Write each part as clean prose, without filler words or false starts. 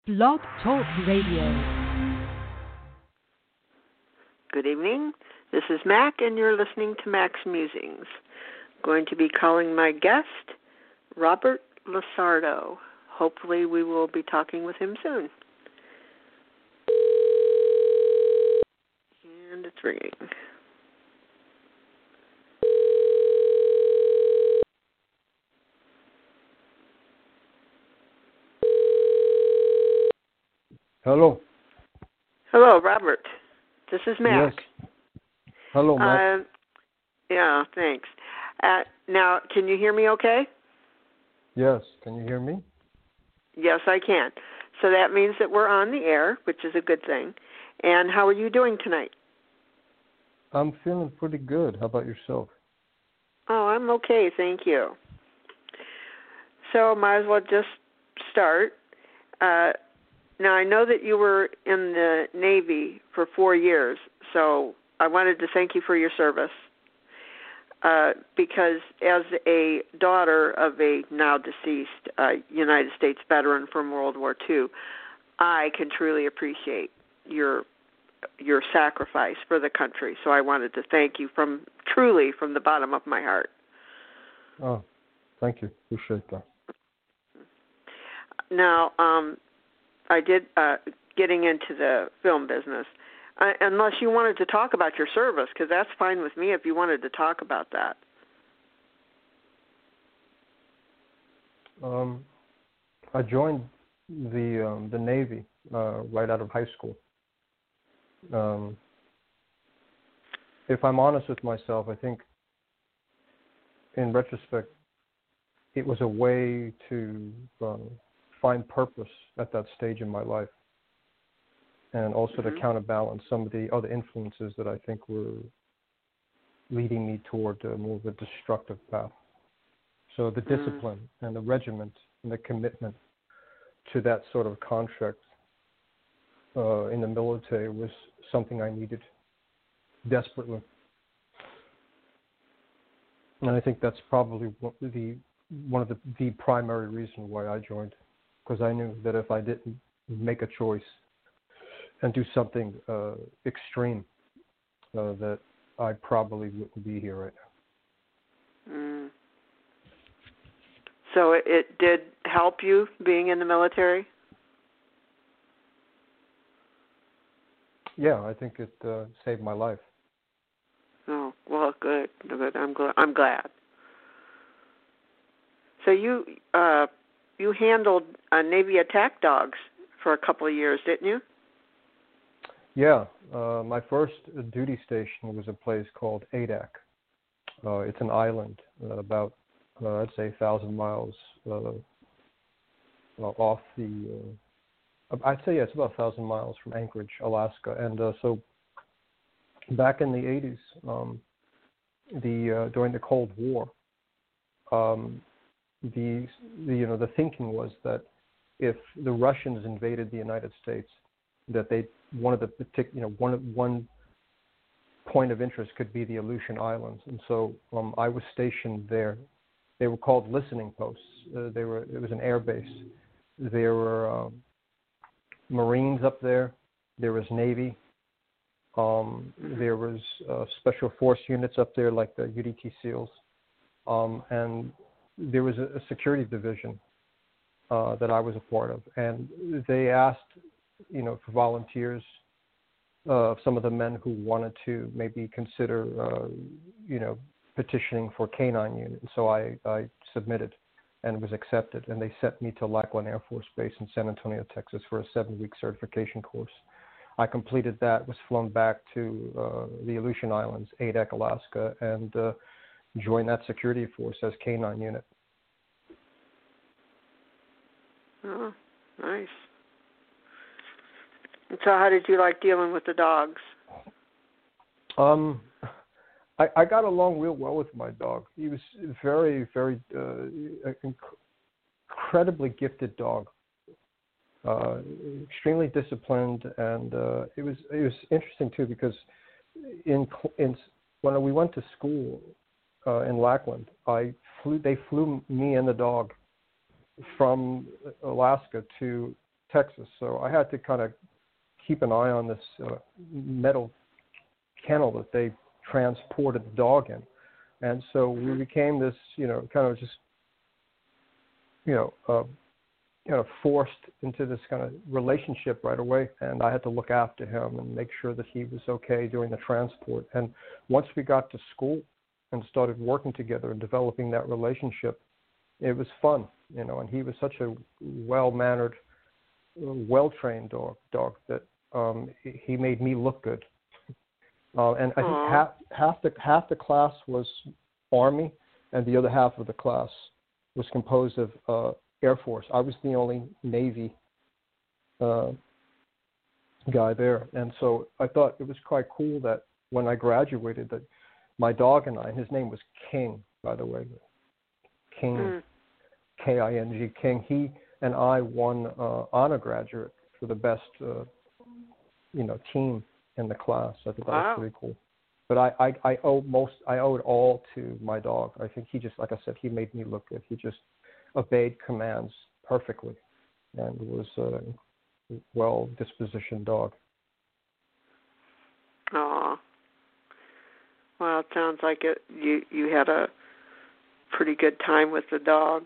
Blog Talk Radio. Good evening. This is Mac, and you're listening to Mac's Musings. I'm going to be calling my guest, Robert Lusardo. Hopefully we will be talking with him soon. And it's ringing. Hello. Hello, Robert. This is Mac. Yes. Hello, Mac. Yeah, thanks. Now, can you hear me okay? Yes. Can you hear me? Yes, I can. So that means that we're on the air, which is a good thing. And how are you doing tonight? I'm feeling pretty good. How about yourself? Oh, I'm okay, thank you. So might as well just start. Now, I know that you were in the Navy for 4 years, so I wanted to thank you for your service because as a daughter of a now deceased United States veteran from World War II, I can truly appreciate your sacrifice for the country. So I wanted to thank you truly from the bottom of my heart. Oh, thank you. Appreciate that. Now, I did getting into the film business, unless you wanted to talk about your service, because that's fine with me if you wanted to talk about that. I joined the Navy right out of high school. If I'm honest with myself, I think in retrospect, it was a way to find purpose at that stage in my life, and also to counterbalance some of the other influences that I think were leading me toward more of a destructive path. So the discipline and the regiment and the commitment to that sort of contract in the military was something I needed desperately. And I think that's probably one of the primary reason why I joined, because I knew that if I didn't make a choice and do something extreme, that I probably wouldn't be here right now. So it did help you being in the military? Yeah, I think it saved my life. Oh, well, good. I'm glad. So you handled Navy attack dogs for a couple of years, didn't you? Yeah. My first duty station was a place called Adak. It's an island about, I'd say, 1,000 miles off the... I'd say, yeah, it's about 1,000 miles from Anchorage, Alaska. And so back in the 80s, during the Cold War, the thinking was that if the Russians invaded the United States, that one point of interest could be the Aleutian Islands, and so I was stationed there. They were called listening posts. It was an air base. There were Marines up there. There was Navy. There was special force units up there, like the UDT SEALs, and there was a security division that I was a part of, and they asked, for volunteers, some of the men who wanted to maybe consider, petitioning for K-9 unit. So I submitted and was accepted, and they sent me to Lackland Air Force Base in San Antonio, Texas, for a 7-week certification course. I completed that, was flown back to the Aleutian Islands, Adak, Alaska, and joined that security force as K-9 unit. Oh, nice. And so how did you like dealing with the dogs? I got along real well with my dog. He was very, very incredibly gifted dog. Extremely disciplined, and it was interesting too, because when we went to school in Lackland, they flew me and the dog from Alaska to Texas, so I had to kind of keep an eye on this metal kennel that they transported the dog in. And so we became this, kind of just, forced into this kind of relationship right away. And I had to look after him and make sure that he was okay during the transport. And once we got to school and started working together and developing that relationship, it was fun, and he was such a well-mannered, well-trained dog that he made me look good. And I think half the class was Army, and the other half of the class was composed of Air Force. I was the only Navy guy there, and so I thought it was quite cool that when I graduated, that my dog and I, his name was King, by the way, King, King, King. He and I won honor graduate for the best, team in the class. I thought that was pretty cool. But I owe it all to my dog. I think he just, like I said, he made me look good. He just obeyed commands perfectly, and was a well-dispositioned dog. Aw. Well, it sounds like you had a pretty good time with the dog.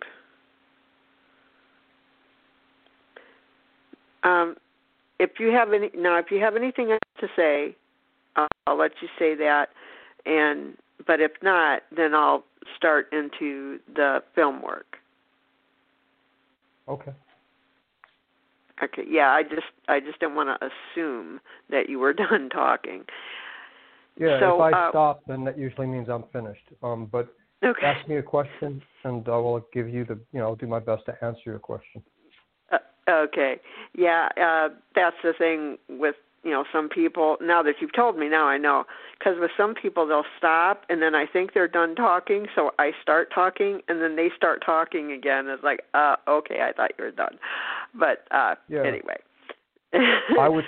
If you have anything else to say, I'll let you say that. But if not, then I'll start into the film work. Okay. Okay. Yeah, I just didn't want to assume that you were done talking. Yeah. So, if I stop, then that usually means I'm finished. But okay. Ask me a question, and I will give you I'll do my best to answer your question. Okay. Yeah, that's the thing with, some people. Now that you've told me, now I know. Because with some people, they'll stop, and then I think they're done talking, so I start talking, and then they start talking again. It's like, okay, I thought you were done. But anyway. I would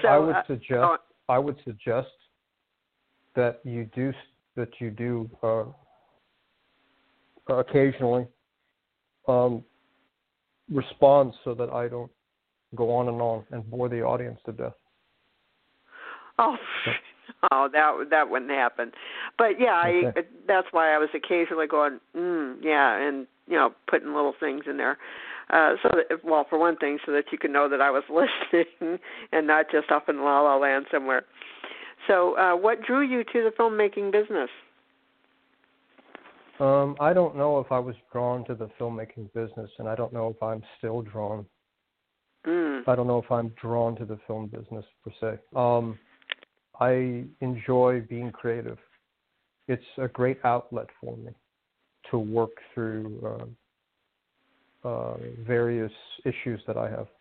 suggest that you do occasionally respond so that I don't go on and bore the audience to death. Oh, that wouldn't happen. But yeah, okay. That's why I was occasionally going, yeah, and putting little things in there. So that, for one thing, so that you can know that I was listening and not just up in La La Land somewhere. So, what drew you to the filmmaking business? I don't know if I was drawn to the filmmaking business, and I don't know if I'm still drawn. I don't know if I'm drawn to the film business per se. I enjoy being creative. It's a great outlet for me to work through various issues that I have.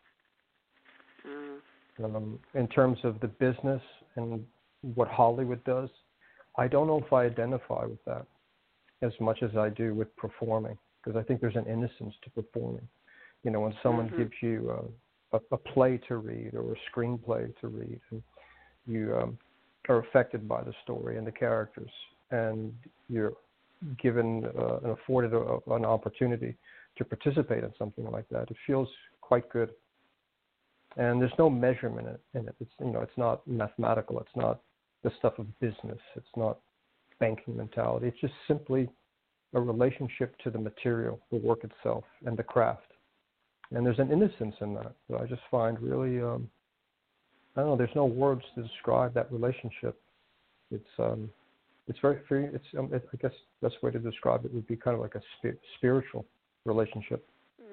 In terms of the business and what Hollywood does, I don't know if I identify with that as much as I do with performing, because I think there's an innocence to performing. When someone gives you a play to read or a screenplay to read, and you are affected by the story and the characters, and you're given and afforded an opportunity to participate in something like that, it feels quite good. And there's no measurement in it. It's it's not mathematical. It's not the stuff of business. It's not banking mentality. It's just simply a relationship to the material, the work itself, and the craft. And there's an innocence in that I just find really, I don't know, there's no words to describe that relationship. It's very free. I guess the best way to describe it would be kind of like a spiritual relationship.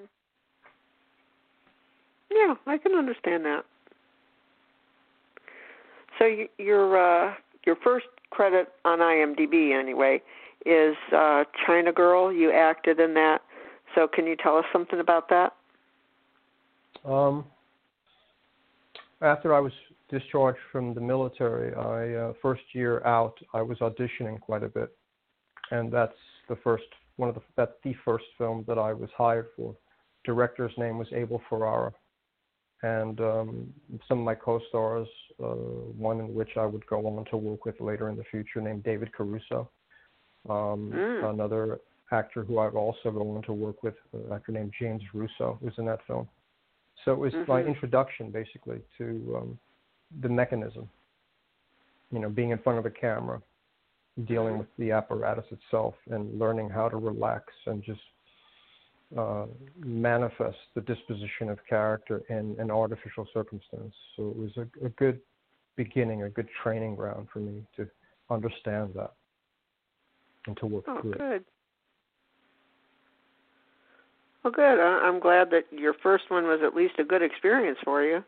Yeah, I can understand that. So your first credit on IMDb, anyway, is China Girl. You acted in that. So can you tell us something about that? After I was discharged from the military, first year out, I was auditioning quite a bit, and that's the first film that I was hired for. Director's name was Abel Ferrara, and some of my co-stars, one in which I would go on to work with later in the future, named David Caruso. Another actor who I've also gone on to work with, an actor named James Russo, who's in that film. So it was my introduction, basically, to the mechanism. Being in front of a camera, dealing with the apparatus itself, and learning how to relax and just manifest the disposition of character in an artificial circumstance. So it was a good beginning, a good training ground for me to understand that and to work through it. Well, good. I'm glad that your first one was at least a good experience for you.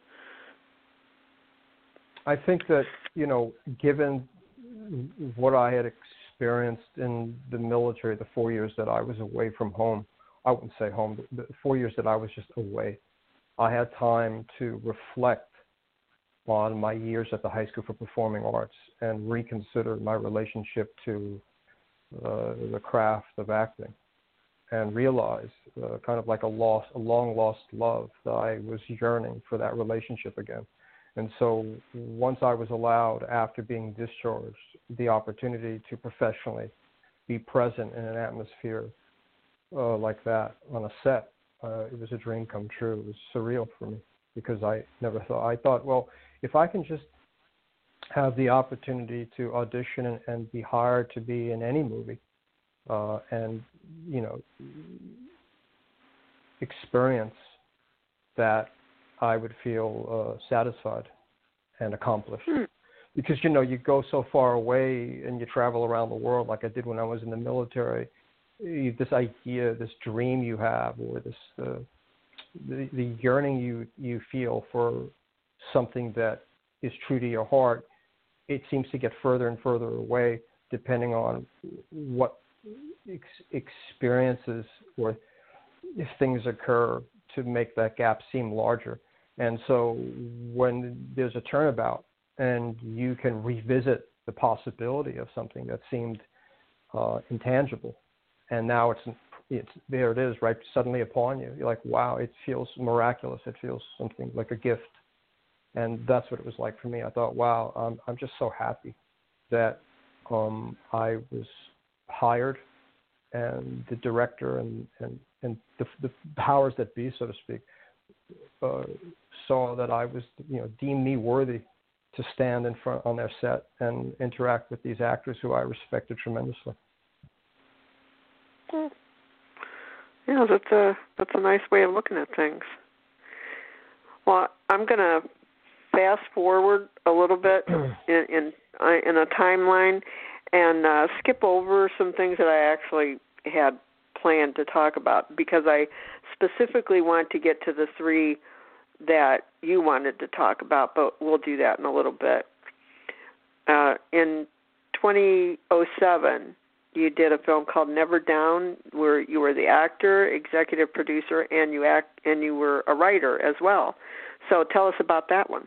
I think that, given what I had experienced in the military, the 4 years that I was away from home, I wouldn't say home, but the 4 years that I was just away, I had time to reflect on my years at the High School for Performing Arts and reconsider my relationship to the craft of acting, and realize kind of like a long lost love, that I was yearning for that relationship again. And so once I was allowed, after being discharged, the opportunity to professionally be present in an atmosphere like that on a set, it was a dream come true. It was surreal for me, because I thought, well, if I can just have the opportunity to audition and be hired to be in any movie, and, experience that, I would feel satisfied and accomplished. Because, you go so far away and you travel around the world like I did when I was in the military. This idea, this dream you have, or this the yearning you feel for something that is true to your heart, it seems to get further and further away depending on what experiences or if things occur to make that gap seem larger. And so when there's a turnabout and you can revisit the possibility of something that seemed intangible, and now it's there it is, right suddenly upon you. You're like, wow, it feels miraculous. It feels something like a gift. And that's what it was like for me. I thought, wow, I'm just so happy that I was hired, and the director and the powers that be, so to speak, saw that I was, deemed me worthy to stand in front on their set and interact with these actors who I respected tremendously. Yeah, that's a nice way of looking at things. Well, I'm going to fast forward a little bit in a timeline and skip over some things that I actually had planned to talk about, because I specifically want to get to the three that you wanted to talk about, but we'll do that in a little bit. In 2007, you did a film called Never Down, where you were the actor, executive producer, and you were a writer as well. So tell us about that one.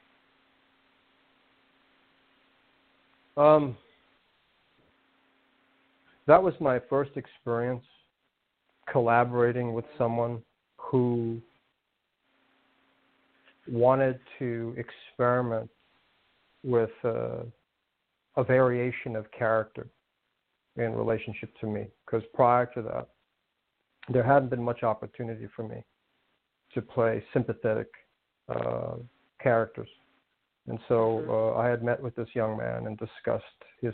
That was my first experience collaborating with someone who wanted to experiment with a variation of character in relationship to me. Because prior to that, there hadn't been much opportunity for me to play sympathetic characters. And so I had met with this young man and discussed his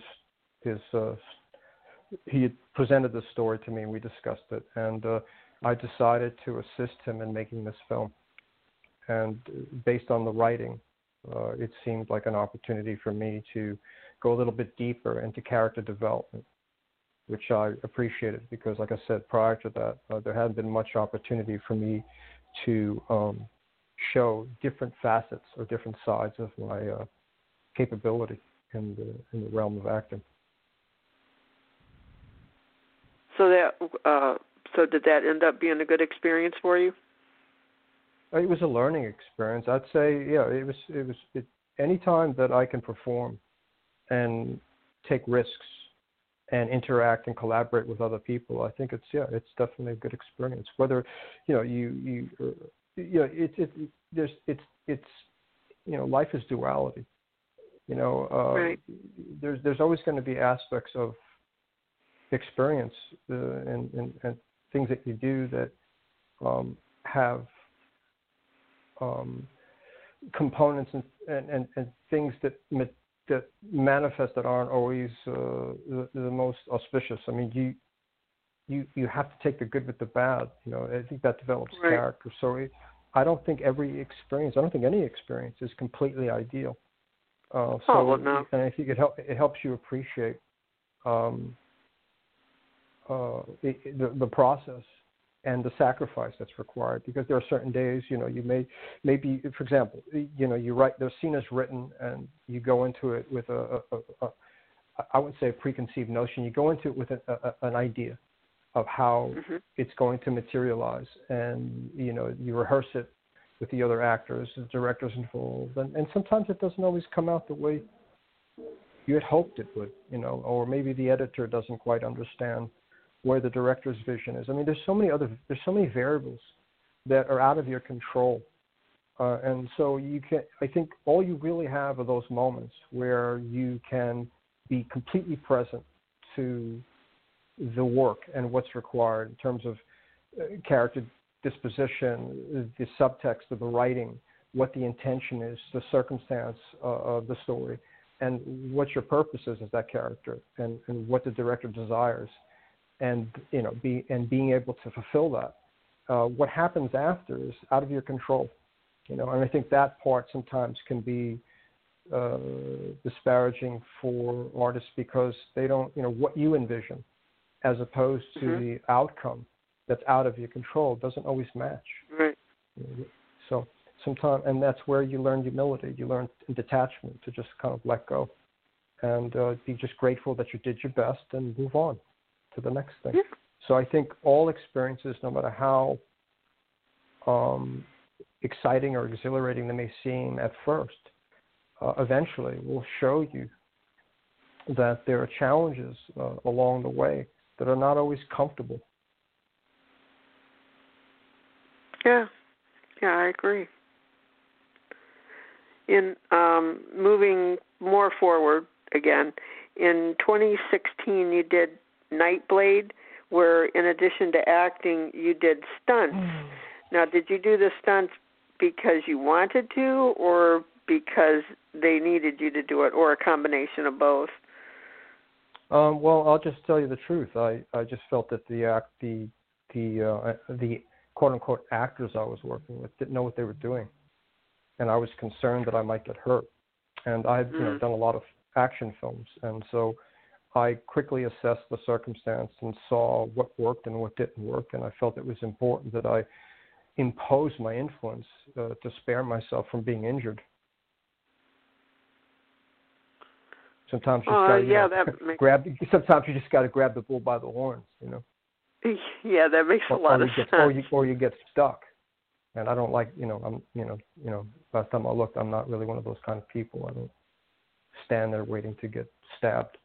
he had presented this story to me, and we discussed it. And I decided to assist him in making this film. And based on the writing, it seemed like an opportunity for me to go a little bit deeper into character development, which I appreciated, because, like I said, prior to that, there hadn't been much opportunity for me to show different facets or different sides of my capability in the realm of acting. So did that end up being a good experience for you? It was a learning experience. I'd say, yeah, it was any time that I can perform and take risks and interact and collaborate with other people, I think it's definitely a good experience. Whether, life is duality. Right. There's always going to be aspects of experience and things that you do that have components and things that manifest that aren't always the most auspicious. I mean, you have to take the good with the bad. I think that develops character. So I don't think any experience is completely ideal. No. And I think it helps you appreciate the process and the sacrifice that's required, because there are certain days, you maybe, for example, you write, the scene is written and you go into it with I wouldn't say a preconceived notion. You go into it with an idea of how it's going to materialize, and you rehearse it with the other actors, the directors involved, and sometimes it doesn't always come out the way you had hoped it would, or maybe the editor doesn't quite understand where the director's vision is. I mean, there's so many variables that are out of your control, and so I think all you really have are those moments where you can be completely present to the work and what's required in terms of character disposition, the subtext of the writing, what the intention is, the circumstance of the story, and what your purpose is as that character, and what the director desires, and being able to fulfill that. What happens after is out of your control, and I think that part sometimes can be disparaging for artists, because they don't, what you envision as opposed to the outcome that's out of your control doesn't always match. Right. So sometimes, and that's where you learn humility, you learn detachment, to just kind of let go and be just grateful that you did your best and move on to the next thing. Yeah. So I think all experiences, no matter how exciting or exhilarating they may seem at first, eventually will show you that there are challenges along the way that are not always comfortable. Yeah, I agree. In moving more forward again, in 2016 you did Nightblade, where in addition to acting, you did stunts. Now, did you do the stunts because you wanted to, or because they needed you to do it, or a combination of both? Well, I'll just tell you the truth. I just felt that the quote unquote actors I was working with didn't know what they were doing, and I was concerned that I might get hurt. And I had done a lot of action films, and so I quickly assessed the circumstance and saw what worked and what didn't work, and I felt it was important that I impose my influence to spare myself from being injured. Sometimes Sometimes you just got to grab the bull by the horns, Yeah, that makes a lot of sense. Or you get stuck, and I don't like, last time I looked, I'm not really one of those kind of people. I don't stand there waiting to get stabbed.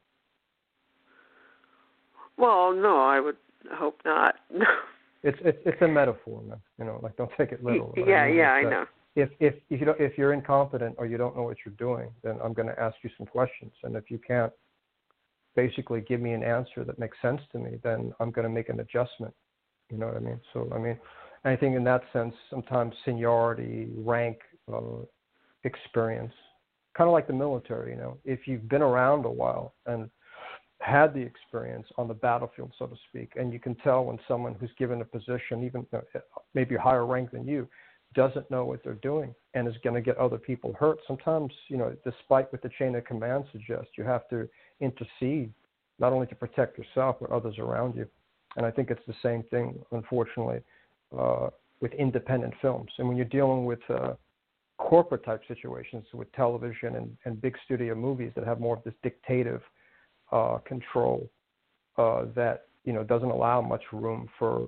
Well, no, I would hope not. It's a metaphor, man. Don't take it literal. I know. If you're incompetent or you don't know what you're doing, then I'm going to ask you some questions, and if you can't basically give me an answer that makes sense to me, then I'm going to make an adjustment. You know what I mean? So I think in that sense, sometimes seniority, rank, experience, kind of like the military. If you've been around a while and had the experience on the battlefield, so to speak, and you can tell when someone who's given a position, even maybe a higher rank than you, doesn't know what they're doing and is going to get other people hurt. Sometimes, despite what the chain of command suggests, you have to intercede, not only to protect yourself, but others around you. And I think it's the same thing, unfortunately, with independent films. And when you're dealing with corporate type situations with television and big studio movies that have more of this dictative control that doesn't allow much room for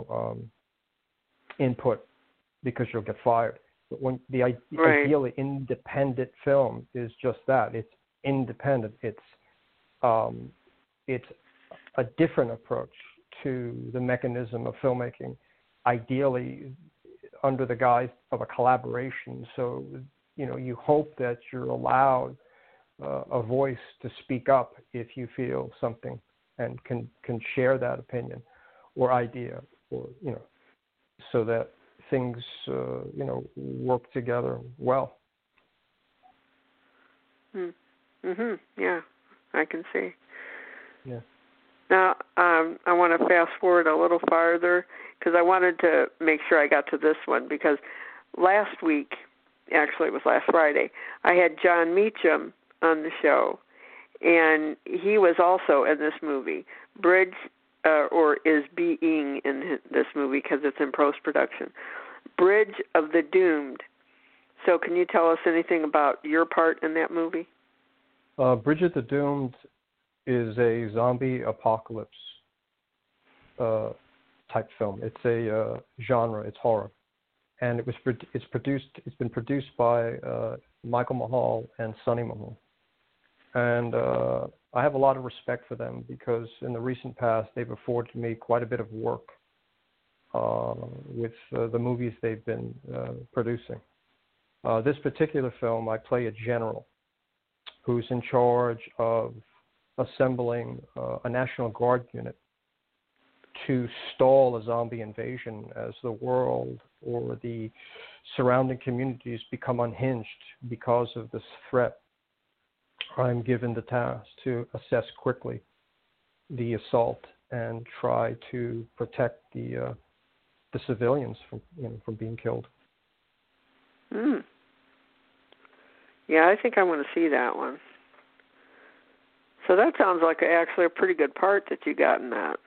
input, because you'll get fired. But when ideally independent film is just that, it's independent. It's a different approach to the mechanism of filmmaking, ideally under the guise of a collaboration. So you hope that you're allowed a voice to speak up if you feel something and can share that opinion or idea, or so that things work together well. Yeah, I can see. Yeah. Now, I want to fast forward a little farther because I wanted to make sure I got to this one, because last week, actually it was last Friday, I had John Meacham on the show, and he was also in this movie, Bridge, or is being in this movie because it's in post-production, Bridge of the Doomed. So can you tell us anything about your part in that movie? Bridge of the Doomed is a zombie apocalypse type film. It's a genre. It's horror, and it's been produced by Michael Mahal and Sonny Mahal, and I have a lot of respect for them because in the recent past they've afforded me quite a bit of work with the movies they've been producing. This particular film, I play a general who's in charge of assembling a National Guard unit to stall a zombie invasion as the world or the surrounding communities become unhinged because of this threat. I'm given the task to assess quickly the assault and try to protect the civilians from being killed. Yeah, I think I want to see that one. So that sounds like actually a pretty good part that you got in that.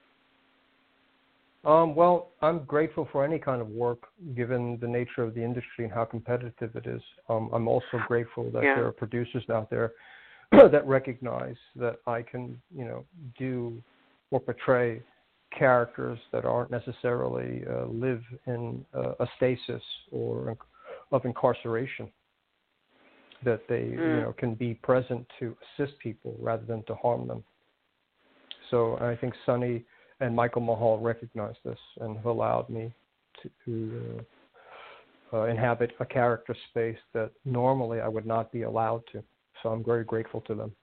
Well, I'm grateful for any kind of work, given the nature of the industry and how competitive it is. I'm also grateful that there are producers out there that recognize that I can, do or portray characters that aren't necessarily live in a stasis or of incarceration. That they, can be present to assist people rather than to harm them. So I think Sonny and Michael Mahal recognize this and have allowed me to inhabit a character space that normally I would not be allowed to. So I'm very grateful to them.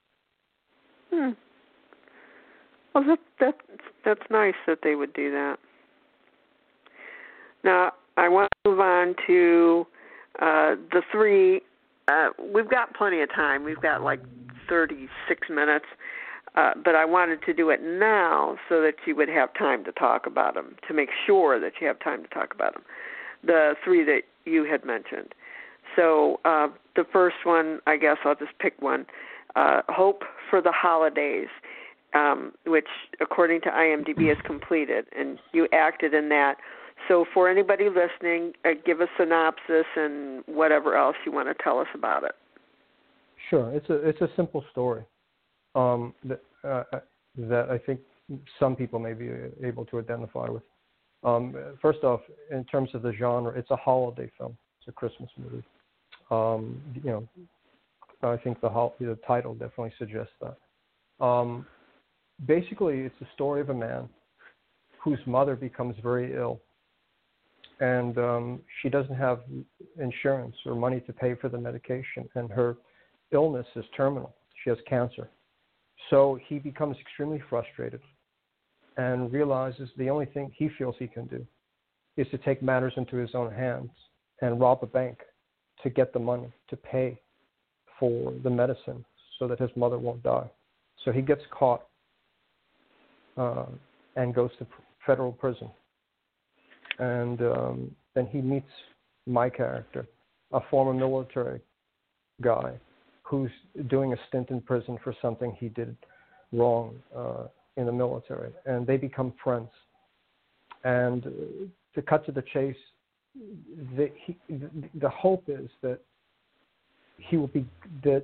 Well, that's nice that they would do that. Now, I want to move on to the three. We've got plenty of time. We've got like 36 minutes, but I wanted to do it now so that you would have time to talk about them, to make sure that you have time to talk about them, the three that you had mentioned. So the first one, I guess I'll just pick one, Hope for the Holidays, which according to IMDb is completed, and you acted in that. So for anybody listening, give a synopsis and whatever else you want to tell us about it. Sure. It's a simple story that I think some people may be able to identify with. First off, in terms of the genre, it's a holiday film. It's a Christmas movie. I think the title definitely suggests that. Basically, it's the story of a man whose mother becomes very ill. And she doesn't have insurance or money to pay for the medication, and her illness is terminal. She has cancer. So he becomes extremely frustrated and realizes the only thing he feels he can do is to take matters into his own hands and rob a bank to get the money to pay for the medicine so that his mother won't die. So he gets caught and goes to federal prison. And then he meets my character, a former military guy who's doing a stint in prison for something he did wrong in the military. And they become friends. And to cut to the chase, the hope is that he will be the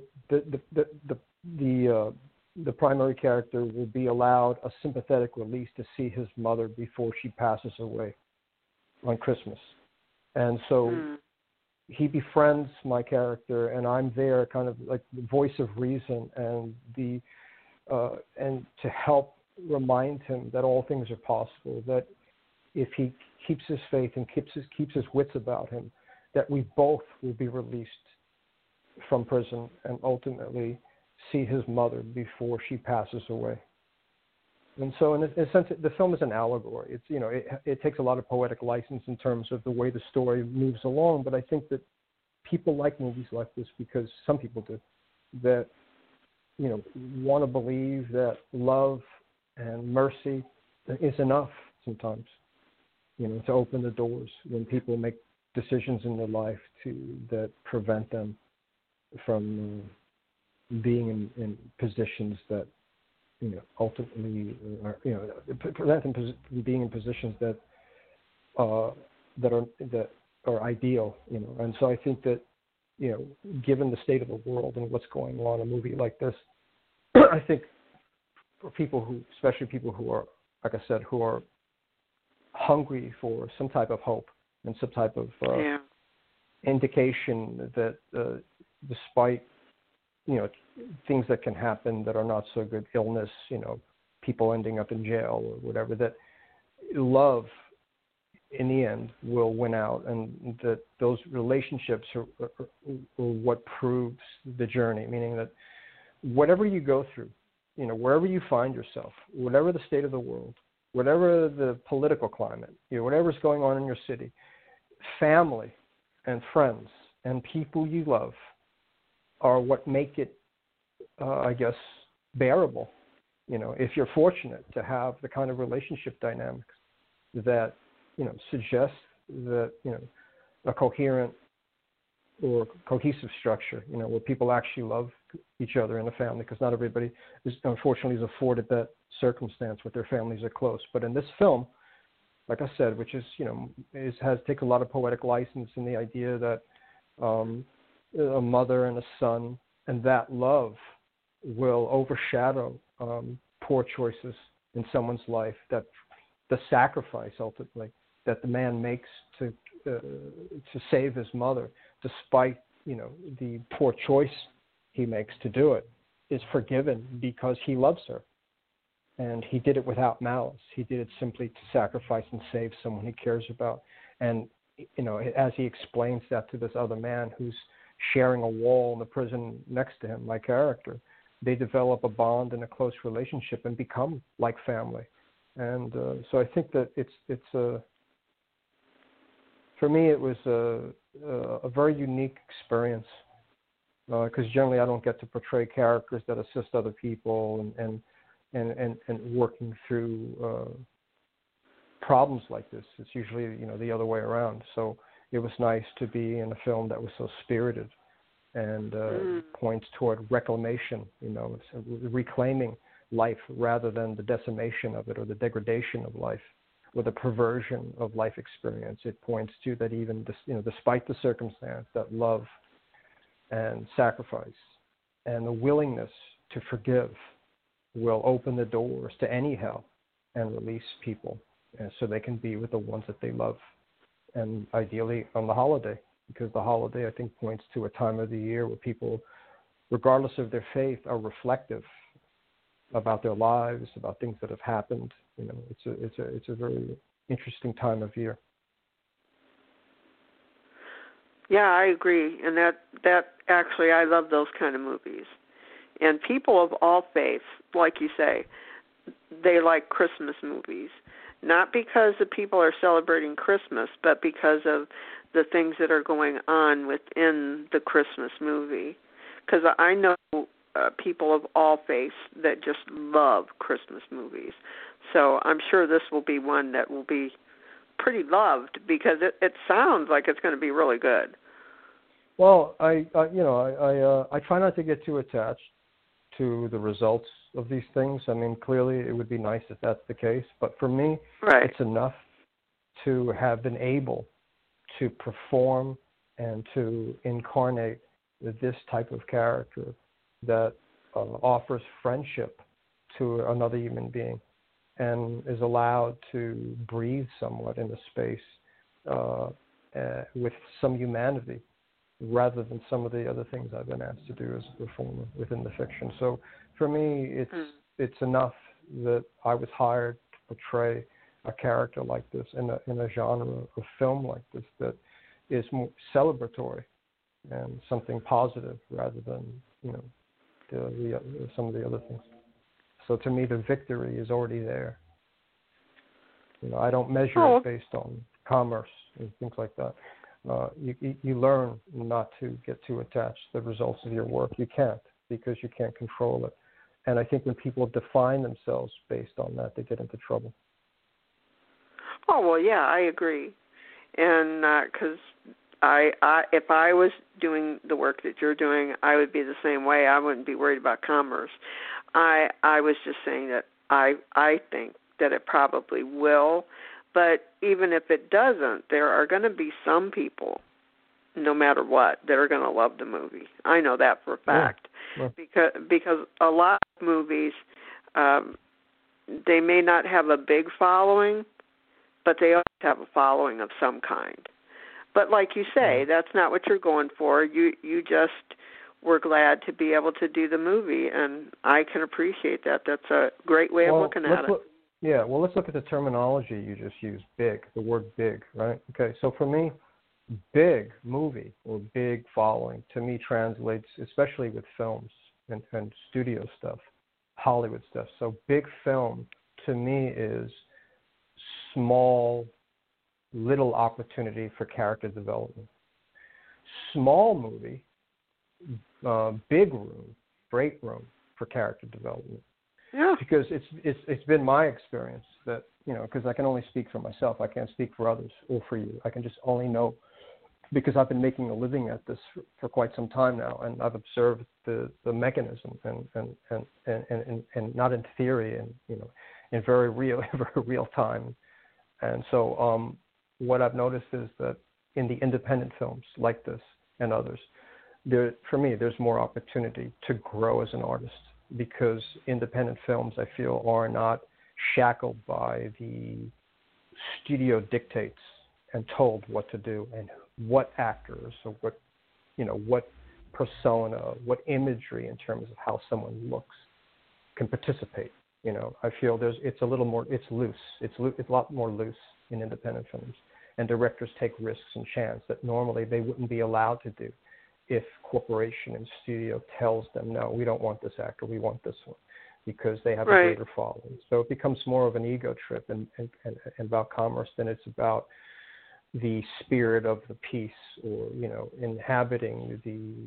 primary character will be allowed a sympathetic release to see his mother before she passes away on Christmas. And so he befriends my character, and I'm there kind of like the voice of reason and and to help remind him that all things are possible, that if he keeps his faith and keeps his wits about him, that we both will be released from prison and ultimately see his mother before she passes away. And so, in a sense, the film is an allegory. It's it takes a lot of poetic license in terms of the way the story moves along. But I think that people like movies like this because some people do, that want to believe that love and mercy is enough sometimes. To open the doors when people make decisions in their life that prevent them from being in positions that ultimately prevent them from being in positions that are ideal. And so I think that given the state of the world and what's going on, a movie like this, I think for people especially people who are, like I said, who are hungry for some type of hope and some type of indication that despite things that can happen that are not so good, illness, people ending up in jail or whatever, that love in the end will win out, and that those relationships are what proves the journey, meaning that whatever you go through, wherever you find yourself, whatever the state of the world, whatever the political climate, whatever's going on in your city, family and friends and people you love are what make it, I guess, bearable. If you're fortunate to have the kind of relationship dynamics that, suggest that, a coherent or cohesive structure, where people actually love each other in a family, because not everybody unfortunately is afforded that circumstance with their families are close. But in this film, like I said, which is takes a lot of poetic license in the idea that a mother and a son, and that love will overshadow poor choices in someone's life, that the sacrifice ultimately that the man makes to save his mother, despite the poor choice he makes to do it, is forgiven because he loves her. And he did it without malice. He did it simply to sacrifice and save someone he cares about. And, as he explains that to this other man who's sharing a wall in the prison next to him, my character, they develop a bond and a close relationship and become like family. And so I think that for me, it was a very unique experience, because generally I don't get to portray characters that assist other people and working through problems like this. It's usually the other way around. So it was nice to be in a film that was so spirited and points toward reclamation. It's reclaiming life rather than the decimation of it or the degradation of life or the perversion of life experience. It points to that even despite the circumstance, that love and sacrifice and the willingness to forgive will open the doors to any hell and release people, and so they can be with the ones that they love, and ideally on the holiday, because the holiday, I think, points to a time of the year where people, regardless of their faith, are reflective about their lives, about things that have happened. It's a very interesting time of year. Yeah, I agree, and that actually, I love those kind of movies. And people of all faiths, like you say, they like Christmas movies, not because the people are celebrating Christmas, but because of the things that are going on within the Christmas movie. Because I know people of all faiths that just love Christmas movies. So I'm sure this will be one that will be pretty loved, because it sounds like it's going to be really good. Well, I try not to get too attached to the results of these things. I mean, clearly it would be nice if that's the case, but for me, It's enough to have been able to perform and to incarnate this type of character that offers friendship to another human being and is allowed to breathe somewhat in the space with some humanity, rather than some of the other things I've been asked to do as a performer within the fiction. So for me, it's enough that I was hired to portray a character like this in a genre of film like this that is more celebratory and something positive rather than some of the other things. So to me, the victory is already there. I don't measure it based on commerce and things like that. You learn not to get too attached to the results of your work. You can't, because you can't control it. And I think when people define themselves based on that, they get into trouble. Oh, well, yeah, I agree. And because if I was doing the work that you're doing, I would be the same way. I wouldn't be worried about commerce. I was just saying that I think that it probably will, but even if it doesn't, there are going to be some people, no matter what, that are going to love the movie. I know that for a fact. Yeah. Because a lot of movies, they may not have a big following, but they always have a following of some kind. But like you say, that's not what you're going for. You just were glad to be able to do the movie, and I can appreciate that. That's a great way of looking at it. Let's look at the terminology you just used, big, the word big, right? Okay, so for me, big movie or big following to me translates, especially with films and studio stuff, Hollywood stuff. So big film to me is small, little opportunity for character development. Small movie, big room, great room for character development. Yeah. Because it's been my experience that, because I can only speak for myself. I can't speak for others or for you. I can just only know because I've been making a living at this for quite some time now, and I've observed the mechanism and not in theory and in very real time. And so what I've noticed is that in the independent films like this and others, for me, there's more opportunity to grow as an artist, because independent films, I feel, are not shackled by the studio dictates and told what to do and what actors or what persona, what imagery in terms of how someone looks can participate. I feel it's a little more, it's loose. It's a lot more loose in independent films, and directors take risks and chance that normally they wouldn't be allowed to do if corporation and studio tells them, no, we don't want this actor, we want this one, because they have a greater following. So it becomes more of an ego trip and about commerce than it's about the spirit of the piece, or inhabiting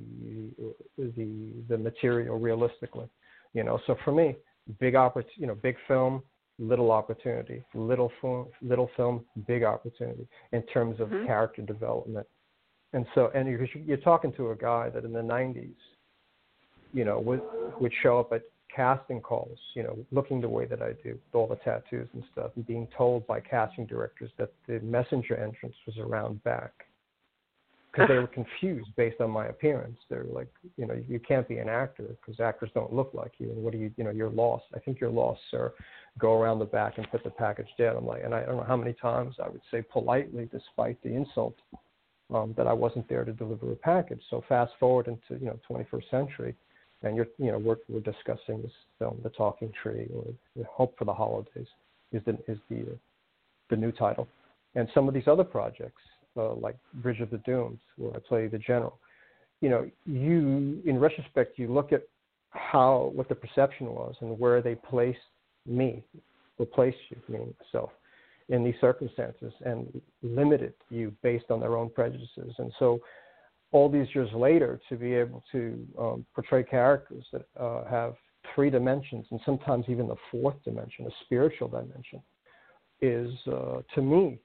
the material realistically. So for me, big film, little opportunity, little film, big opportunity in terms of character development. And so, and you're talking to a guy that in the 90s, would show up at casting calls, looking the way that I do, with all the tattoos and stuff, and being told by casting directors that the messenger entrance was around back, because they were confused based on my appearance. They're like, you can't be an actor because actors don't look like you, and what do you're lost. I think you're lost, sir. Go around the back and put the package down. I'm like, and I don't know how many times I would say politely, despite the insult, that I wasn't there to deliver a package. So fast forward into 21st century, and we're discussing this film, The Talking Tree, or Hope for the Holidays is the new title, and some of these other projects like Bridge of the Dooms, where I play the general. You in retrospect, you look at what the perception was and where they placed me, or placed you, meaning myself, in these circumstances, and limited you based on their own prejudices. And so all these years later, to be able to portray characters that have three dimensions, and sometimes even the fourth dimension, a spiritual dimension, is, to me,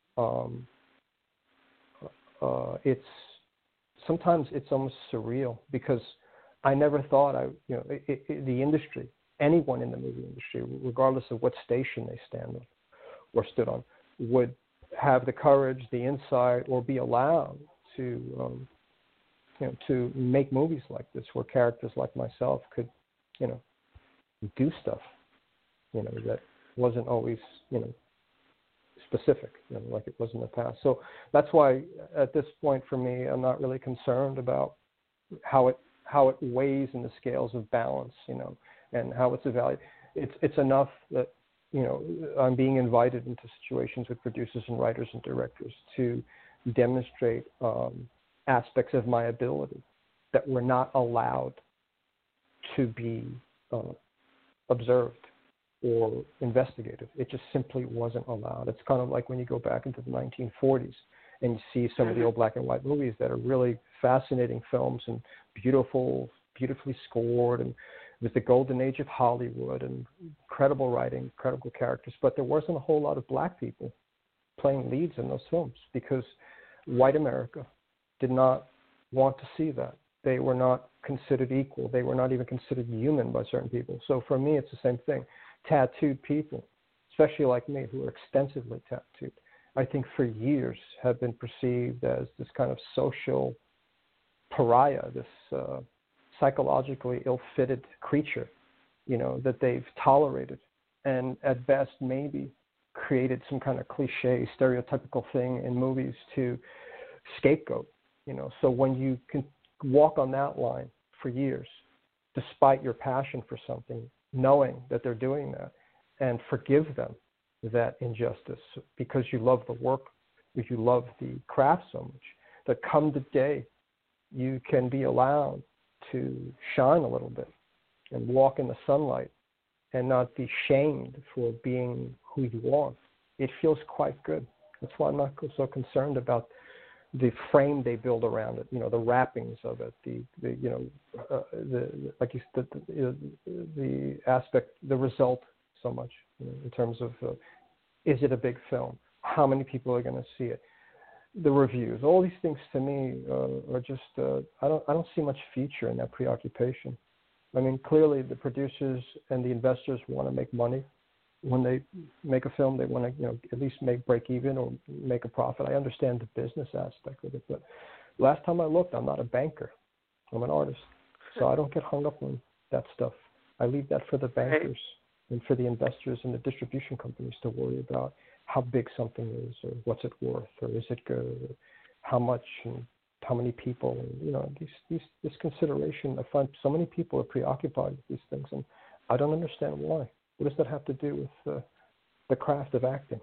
sometimes it's almost surreal, because I never thought the industry, anyone in the movie industry, regardless of what station they stand on or stood on, would have the courage, the insight, or be allowed to make movies like this, where characters like myself could, do stuff, that wasn't always, specific, like it was in the past. So that's why at this point for me, I'm not really concerned about how it weighs in the scales of balance, and how it's evaluated. It's enough that, I'm being invited into situations with producers and writers and directors to demonstrate aspects of my ability that were not allowed to be observed or investigated. It just simply wasn't allowed. It's kind of like when you go back into the 1940s and you see some of the old black and white movies that are really fascinating films and beautifully scored, and it was the golden age of Hollywood and incredible writing, incredible characters, but there wasn't a whole lot of black people playing leads in those films because white America did not want to see that. They were not considered equal. They were not even considered human by certain people. So for me, it's the same thing. Tattooed people, especially like me, who are extensively tattooed, I think for years have been perceived as this kind of social pariah, this psychologically ill-fitted creature, that they've tolerated, and at best maybe created some kind of cliche, stereotypical thing in movies to scapegoat. So when you can walk on that line for years, despite your passion for something, knowing that they're doing that, and forgive them that injustice because you love the work, because you love the craft so much, that come the day you can be allowed to shine a little bit and walk in the sunlight and not be shamed for being who you are. It feels quite good. That's why I'm not so concerned about the frame they build around it, the wrappings of it, the aspect, the result so much, in terms of is it a big film? How many people are going to see it? The reviews, all these things to me are just I don't see much future in that preoccupation. I mean, clearly the producers and the investors want to make money. When they make a film, they want to, at least break even or make a profit. I understand the business aspect of it, but last time I looked, I'm not a banker. I'm an artist, so I don't get hung up on that stuff. I leave that for the bankers and for the investors and the distribution companies to worry about how big something is, or what's it worth, or is it good, or how much and how many people. And, this consideration. I find so many people are preoccupied with these things, and I don't understand why. What does that have to do with the craft of acting?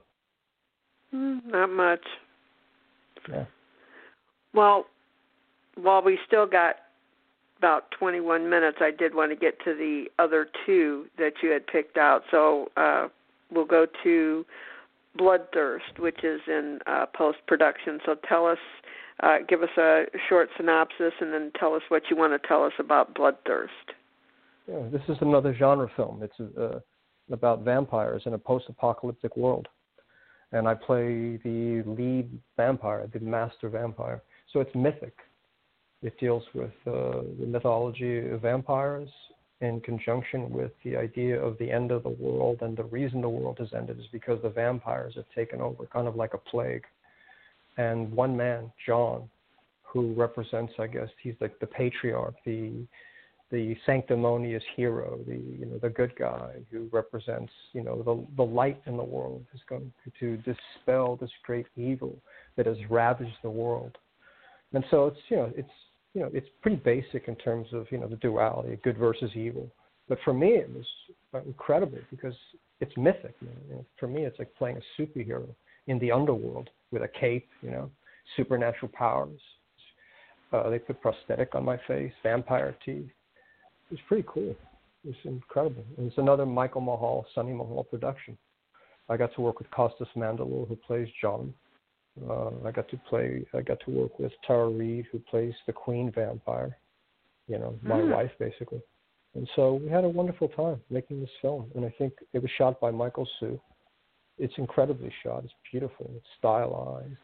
Not much. Yeah. Well, while we still got about 21 minutes, I did want to get to the other two that you had picked out. So we'll go to Bloodthirst, which is in post-production. So tell us, give us a short synopsis, and then tell us what you want to tell us about Bloodthirst. Yeah, this is another genre film. It's about vampires in a post-apocalyptic world. And I play the lead vampire, the master vampire. So it's mythic. It deals with the mythology of vampires in conjunction with the idea of the end of the world. And the reason the world has ended is because the vampires have taken over, kind of like a plague. And one man, John, who represents, I guess, he's like the patriarch, the sanctimonious hero, the good guy who represents, the light in the world, is going to dispel this great evil that has ravaged the world. And so it's pretty basic in terms of, the duality, good versus evil. But for me, it was incredible because it's mythic. For me, it's like playing a superhero in the underworld with a cape, supernatural powers. They put prosthetic on my face, vampire teeth. It was pretty cool. It was incredible. And it's another Michael Mahal, Sonny Mahal production. I got to work with Costas Mandylor, who plays John. I got to work with Tara Reid, who plays the Queen Vampire. My wife basically. And so we had a wonderful time making this film. And I think it was shot by Michael Sue. It's incredibly shot. It's beautiful. It's stylized.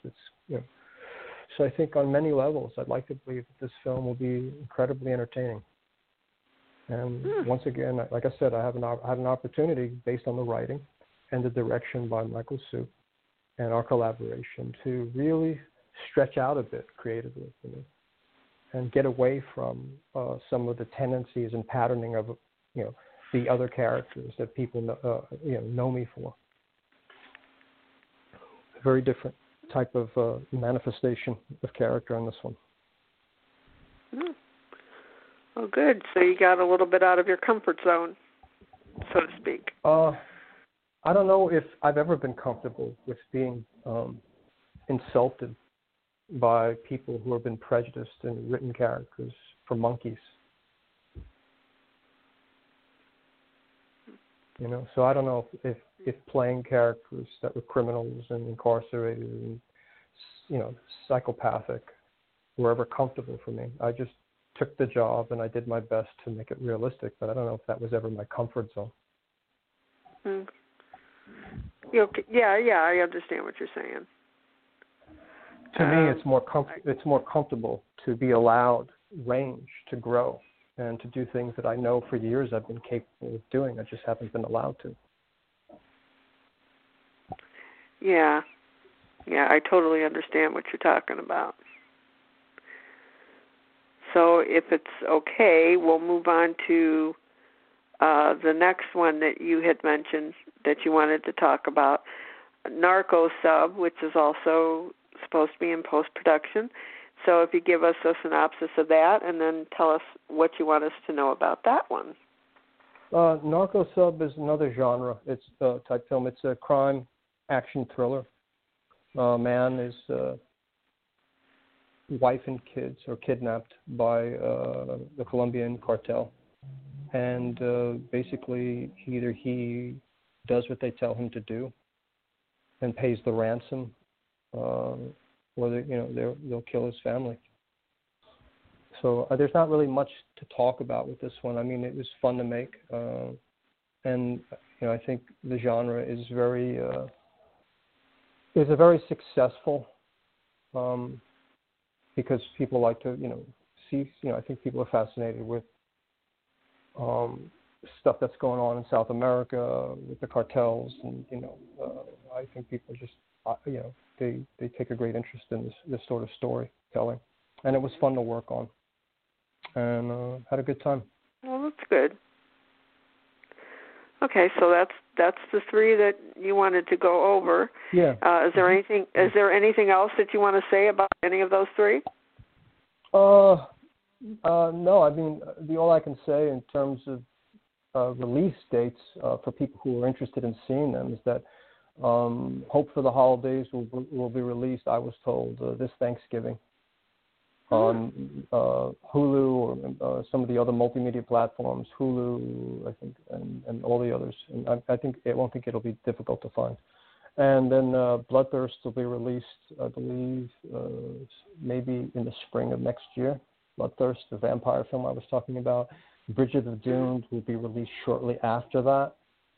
So I think on many levels, I'd like to believe that this film will be incredibly entertaining. And once again, like I said, I had an opportunity based on the writing and the direction by Michael Sue and our collaboration to really stretch out a bit creatively, and get away from some of the tendencies and patterning of, the other characters that people know me for. A very different type of manifestation of character in this one. Oh, good. So you got a little bit out of your comfort zone, so to speak. I don't know if I've ever been comfortable with being insulted by people who have been prejudiced and written characters for monkeys. You know, so I don't know if playing characters that were criminals and incarcerated and, you know, psychopathic were ever comfortable for me. I just took the job and I did my best to make it realistic, but I don't know if that was ever my comfort zone. Mm. Yeah, I understand what you're saying. To me, it's more comfortable to be allowed range to grow and to do things that I know for years I've been capable of doing. I just haven't been allowed to. Yeah, I totally understand what you're talking about. So if it's okay, we'll move on to the next one that you had mentioned that you wanted to talk about, Narco Sub, which is also supposed to be in post-production. So if you give us a synopsis of that and then tell us what you want us to know about that one. Narco Sub is another genre. It's a type film. It's a crime action thriller. Man is wife and kids are kidnapped by the Colombian cartel. And basically, either he does what they tell him to do and pays the ransom, or they'll kill his family. So there's not really much to talk about with this one. I mean, it was fun to make, and I think the genre is a very successful, because people like to see. I think people are fascinated with stuff that's going on in South America with the cartels, and I think people just they take a great interest in this sort of storytelling, and it was fun to work on, and had a good time. Well, that's good. Okay, so that's the three that you wanted to go over. Yeah. Is there anything else that you want to say about any of those three? No, I mean, all I can say in terms of release dates for people who are interested in seeing them is that Hope for the Holidays will be released, I was told, this Thanksgiving on Hulu or some of the other multimedia platforms, Hulu, I think, and all the others. And I won't think it'll be difficult to find. And then Bloodthirst will be released, I believe, maybe in the spring of next year. Bloodthirst, the vampire film I was talking about. Bridge of the Doomed will be released shortly after that,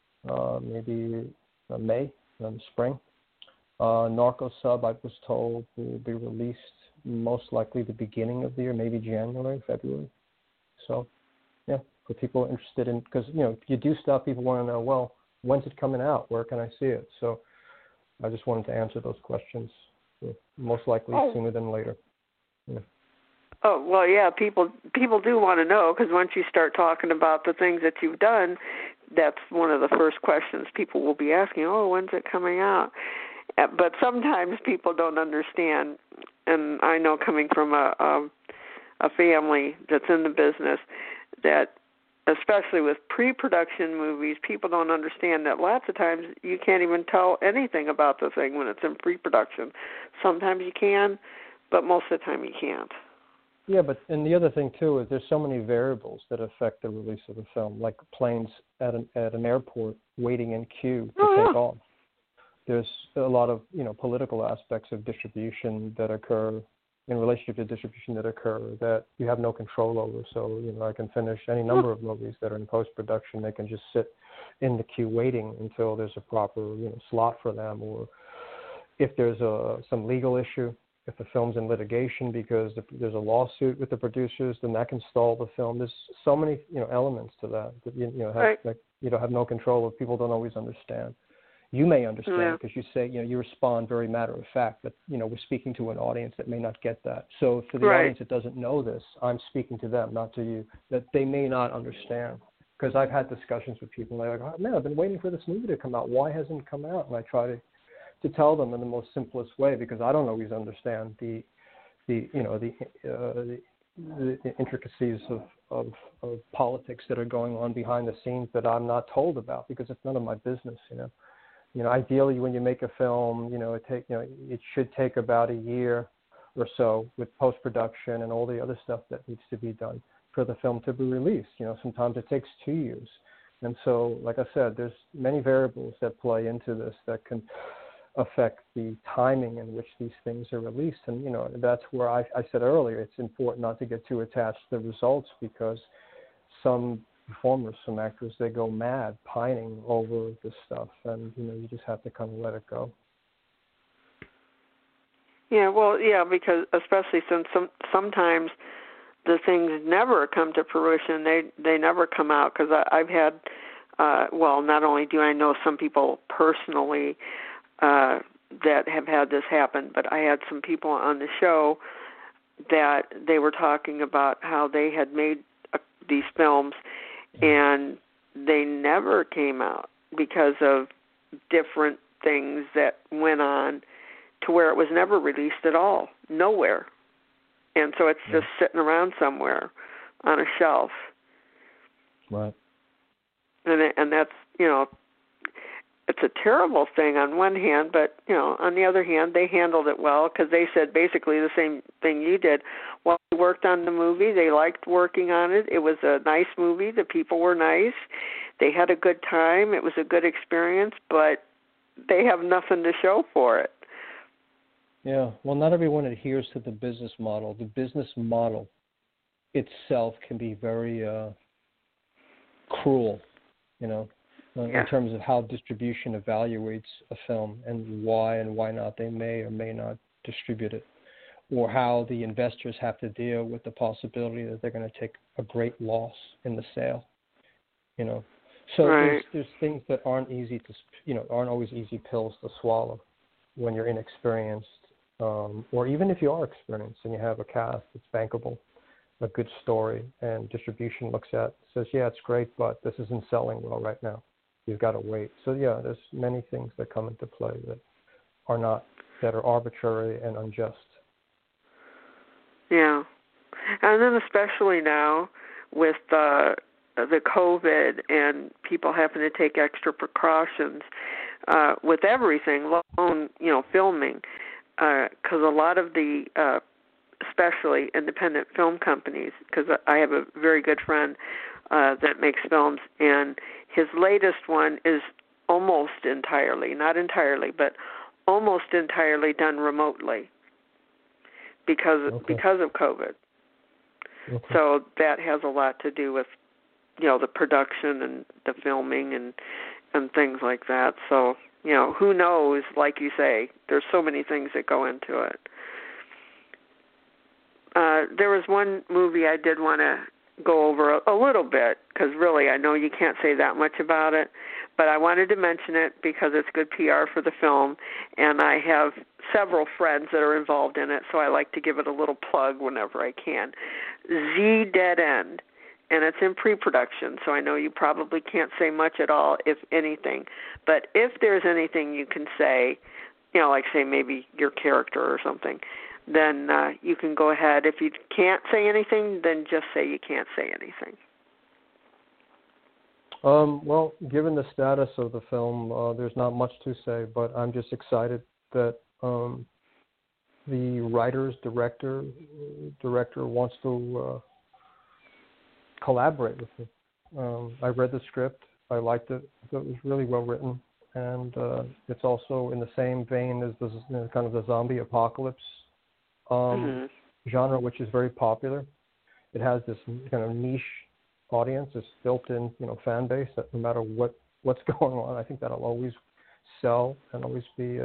maybe May, in the spring. Narco Sub, I was told, will be released most likely the beginning of the year, maybe January, February. So, yeah, for people interested in, because, you do stuff, people want to know, well, when's it coming out? Where can I see it? So I just wanted to answer those questions, most likely sooner than later. Yeah. Oh, well, yeah, people do want to know, because once you start talking about the things that you've done, that's one of the first questions people will be asking, when's it coming out? But sometimes people don't understand, and I know coming from a family that's in the business, that especially with pre-production movies, people don't understand that lots of times you can't even tell anything about the thing when it's in pre-production. Sometimes you can, but most of the time you can't. Yeah, and the other thing too is there's so many variables that affect the release of the film, like planes at an airport waiting in queue to take off. There's a lot of political aspects of distribution that occur in relationship to distribution that you have no control over. So I can finish any number of movies that are in post-production. They can just sit in the queue waiting until there's a proper slot for them, or if there's some legal issue. If the film's in litigation because there's a lawsuit with the producers, then that can stall the film. There's so many elements to that you have no control of. People don't always understand. You may understand because you say you respond very matter of fact, but we're speaking to an audience that may not get that. So for the audience that doesn't know this, I'm speaking to them, not to you. That they may not understand, because I've had discussions with people. And they're like, man, I've been waiting for this movie to come out. Why hasn't it come out? And I try to tell them in the most simplest way, because I don't always understand the intricacies of politics that are going on behind the scenes that I'm not told about, because it's none of my business. Ideally, when you make a film, it should take about a year or so with post-production and all the other stuff that needs to be done for the film to be released. Sometimes it takes 2 years. And so, like I said, there's many variables that play into this that can affect the timing in which these things are released. And, that's where I said earlier, it's important not to get too attached to the results, because some performers, some actors, they go mad pining over this stuff. And, you just have to kind of let it go. Yeah, well, yeah, because especially since sometimes the things never come to fruition, they never come out. Because I've had, not only do I know some people personally that have had this happen, but I had some people on the show that they were talking about how they had made these films and they never came out because of different things that went on, to where it was never released at all, nowhere. And so it's just sitting around somewhere on a shelf. Right. And that's, it's a terrible thing on one hand, but, on the other hand, they handled it well, because they said basically the same thing you did. While they worked on the movie, they liked working on it. It was a nice movie. The people were nice. They had a good time. It was a good experience, but they have nothing to show for it. Yeah, well, not everyone adheres to the business model. The business model itself can be very cruel, in terms of how distribution evaluates a film and why not they may or may not distribute it, or how the investors have to deal with the possibility that they're going to take a great loss in the sale, So there's things that aren't easy to, aren't always easy pills to swallow when you're inexperienced. Or even if you are experienced and you have a cast that's bankable, a good story, and distribution looks at, says, yeah, it's great, but this isn't selling well right now. You've got to wait. So, yeah, there's many things that come into play that are arbitrary and unjust. Yeah. And then especially now with the COVID and people having to take extra precautions with everything, let alone, filming, because a lot of the, especially independent film companies, because I have a very good friend that makes films, and his latest one is almost entirely, not entirely, but almost entirely done remotely because of COVID. Okay. So that has a lot to do with, the production and the filming and things like that. So, who knows, like you say, there's so many things that go into it. There was one movie I did want to go over a little bit, because really I know you can't say that much about it, but I wanted to mention it because it's good PR for the film, and I have several friends that are involved in it, so I like to give it a little plug whenever I can. Z Dead End. And it's in pre-production, so I know you probably can't say much at all, if anything. But if there's anything you can say, like say maybe your character or something, then you can go ahead. If you can't say anything, then just say you can't say anything. Well, given the status of the film, there's not much to say, but I'm just excited that the writers, director wants to collaborate with me. I read the script. I liked it. It was really well written, and it's also in the same vein as the kind of the zombie apocalypse genre, which is very popular. It has this kind of niche audience, this built-in fan base that no matter what's going on, I think that'll always sell and always be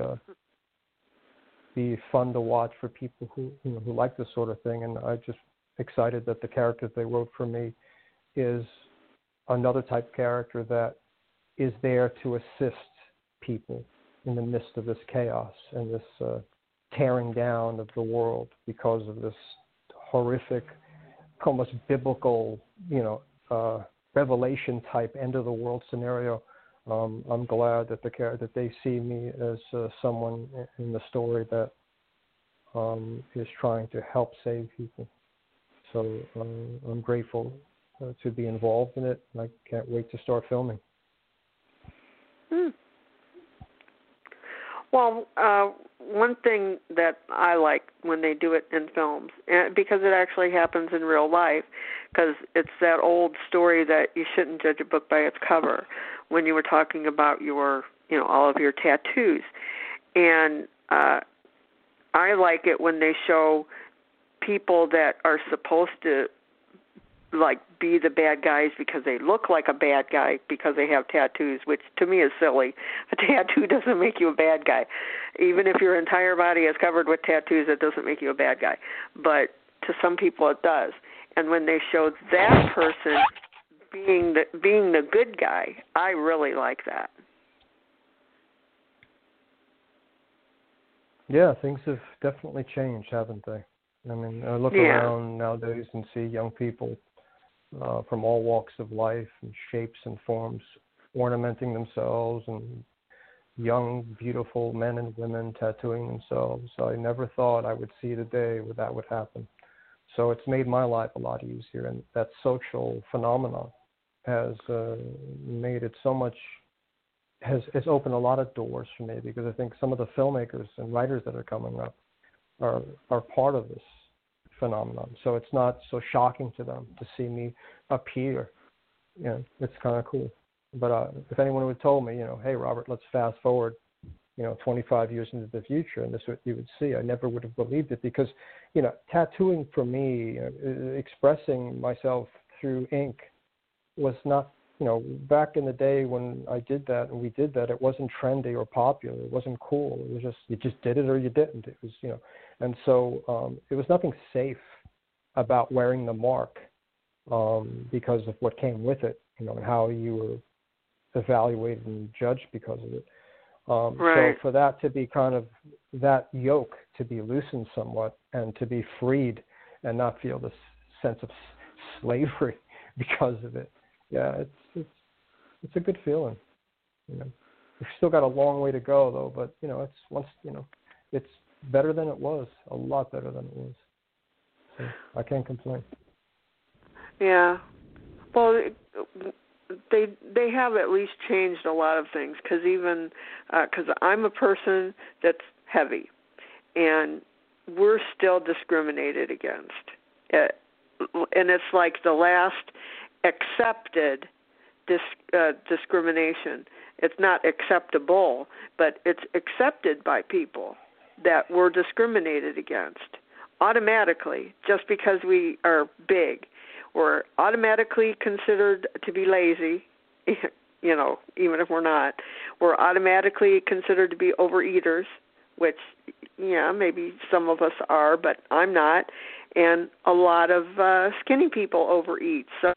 fun to watch for people who like this sort of thing. And I'm just excited that the character they wrote for me is another type of character that is there to assist people in the midst of this chaos and this tearing down of the world because of this horrific, almost biblical, revelation type end of the world scenario. I'm glad that they see me as someone in the story that is trying to help save people. So I'm grateful to be involved in it, and I can't wait to start filming. Well, one thing that I like when they do it in films, because it actually happens in real life, because it's that old story that you shouldn't judge a book by its cover. When you were talking about your, all of your tattoos, and I like it when they show people that are supposed to like be the bad guys because they look like a bad guy because they have tattoos, which to me is silly. A tattoo doesn't make you a bad guy. Even if your entire body is covered with tattoos, it doesn't make you a bad guy. But to some people it does. And when they show that person being the good guy, I really like that. Yeah, things have definitely changed, haven't they? I mean, I look around nowadays and see young people from all walks of life and shapes and forms ornamenting themselves, and young, beautiful men and women tattooing themselves. I never thought I would see the day where that would happen. So it's made my life a lot easier, and that social phenomenon has made it so much, has opened a lot of doors for me, because I think some of the filmmakers and writers that are coming up are part of this phenomenon. So it's not so shocking to them to see me appear. It's kind of cool. But if anyone would have told me, hey, Robert, let's fast forward, 25 years into the future, and this is what you would see, I never would have believed it, because, tattooing for me, expressing myself through ink was not, back in the day when I did that and we did that, it wasn't trendy or popular. It wasn't cool. It was just, you just did it or you didn't. It was, and so it was nothing safe about wearing the mark because of what came with it, and how you were evaluated and judged because of it. Right. So for that to be kind of, that yoke to be loosened somewhat and to be freed and not feel this sense of slavery because of it, yeah, it's a good feeling. We've still got a long way to go though, but it's better than it was, a lot better than it was. So I can't complain. Yeah. Well, they have at least changed a lot of things, because even because I'm a person that's heavy, and we're still discriminated against. And it's like the last accepted discrimination. It's not acceptable, but it's accepted by people that we're discriminated against automatically just because we are big. We're automatically considered to be lazy, even if we're not. We're automatically considered to be overeaters, which, maybe some of us are, but I'm not. And a lot of skinny people overeat. So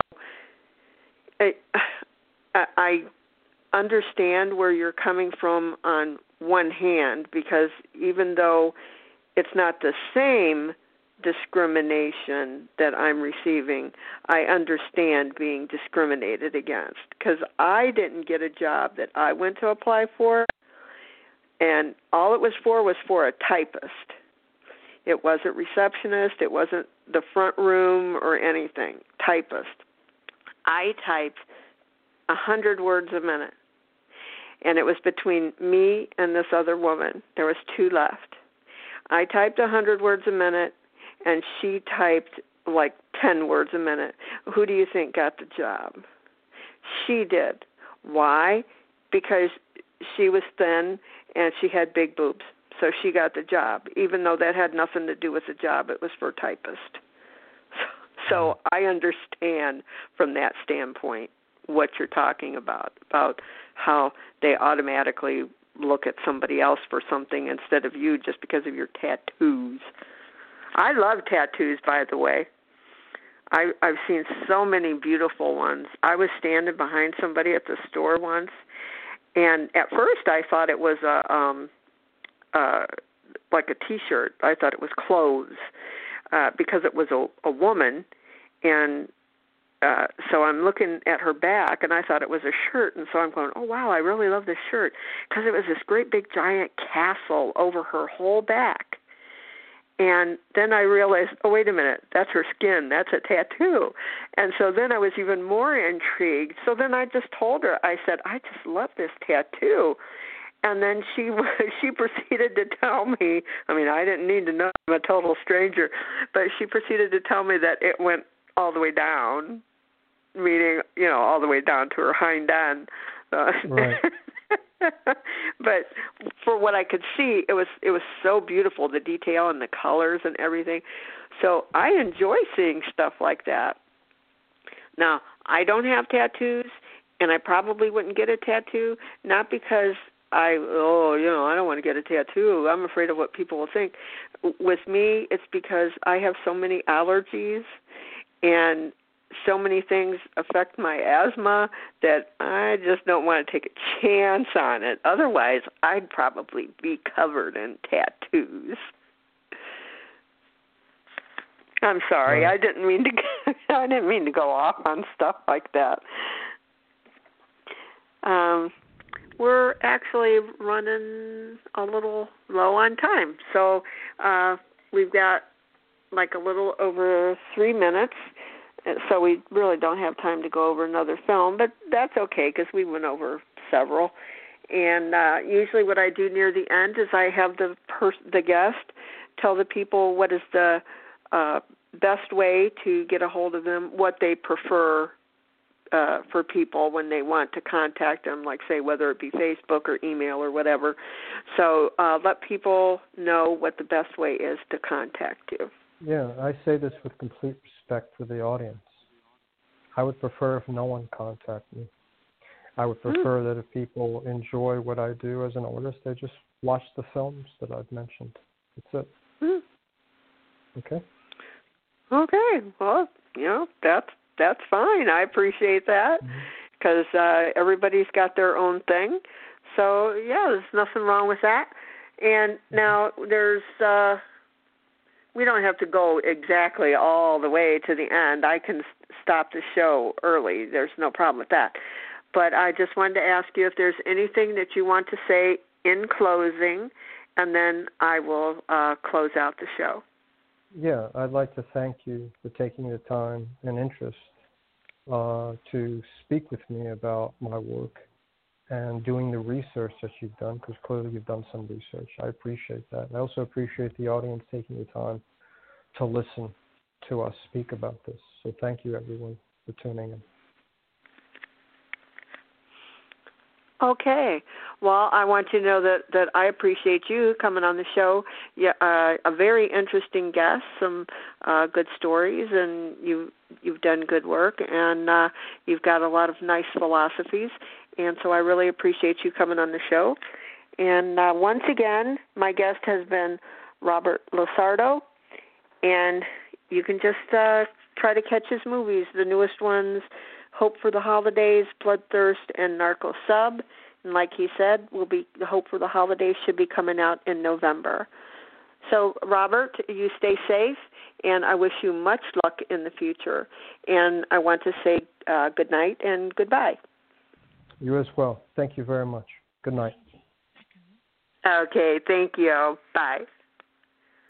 I understand where you're coming from on one hand, because even though it's not the same discrimination that I'm receiving, I understand being discriminated against, because I didn't get a job that I went to apply for, and all it was for a typist. It wasn't receptionist, it wasn't the front room or anything, typist. I typed 100 words a minute, and it was between me and this other woman. There was 2 left. I typed 100 words a minute, and she typed like 10 words a minute. Who do you think got the job? She did. Why? Because she was thin and she had big boobs. So she got the job, even though that had nothing to do with the job. It was for a typist. So I understand from that standpoint what you're talking about how they automatically look at somebody else for something instead of you just because of your tattoos. I love tattoos, by the way. I've seen so many beautiful ones. I was standing behind somebody at the store once, and at first I thought it was like a T-shirt. I thought it was clothes because it was a woman, and so I'm looking at her back, and I thought it was a shirt, and so I'm going, oh, wow, I really love this shirt, because it was this great big giant castle over her whole back. And then I realized, oh, wait a minute, that's her skin. That's a tattoo. And so then I was even more intrigued. So then I just told her, I said, I just love this tattoo. And then she proceeded to tell me, I mean, I didn't need to know, I'm a total stranger, but she proceeded to tell me that it went all the way down, meaning, all the way down to her hind end. Right. But for what I could see, it was so beautiful, the detail and the colors and everything. So I enjoy seeing stuff like that. Now, I don't have tattoos, and I probably wouldn't get a tattoo, not because I don't want to get a tattoo. I'm afraid of what people will think. With me, it's because I have so many allergies and so many things affect my asthma that I just don't want to take a chance on it. Otherwise, I'd probably be covered in tattoos. I'm sorry. Right. I didn't mean to go off on stuff like that. We're actually running a little low on time, so we've got like a little over 3 minutes. So we really don't have time to go over another film, but that's okay because we went over several. And usually what I do near the end is I have the guest tell the people what is the best way to get a hold of them, what they prefer for people when they want to contact them, like say whether it be Facebook or email or whatever. So let people know what the best way is to contact you. Yeah, I say this with complete respect for the audience. I would prefer if no one contact me. I would prefer that if people enjoy what I do as an artist, they just watch the films that I've mentioned. That's it. Okay? Okay. Well, that's fine. I appreciate that because everybody's got their own thing. So, yeah, there's nothing wrong with that. And now there's we don't have to go exactly all the way to the end. I can stop the show early. There's no problem with that. But I just wanted to ask you if there's anything that you want to say in closing, and then I will close out the show. Yeah, I'd like to thank you for taking the time and interest to speak with me about my work and doing the research that you've done, because clearly you've done some research. I appreciate that. I also appreciate the audience taking the time to listen to us speak about this. So thank you, everyone, for tuning in. Okay. Well, I want you to know that I appreciate you coming on the show. Yeah, a very interesting guest, some good stories, and you've done good work, and you've got a lot of nice philosophies. And so I really appreciate you coming on the show. And once again, my guest has been Robert Losardo, and you can just try to catch his movies, the newest ones, Hope for the Holidays, Bloodthirst, and Narco Sub. And like he said, the Hope for the Holidays should be coming out in November. So, Robert, you stay safe, and I wish you much luck in the future. And I want to say good night and goodbye. You as well. Thank you very much. Good night. Okay, thank you. Bye.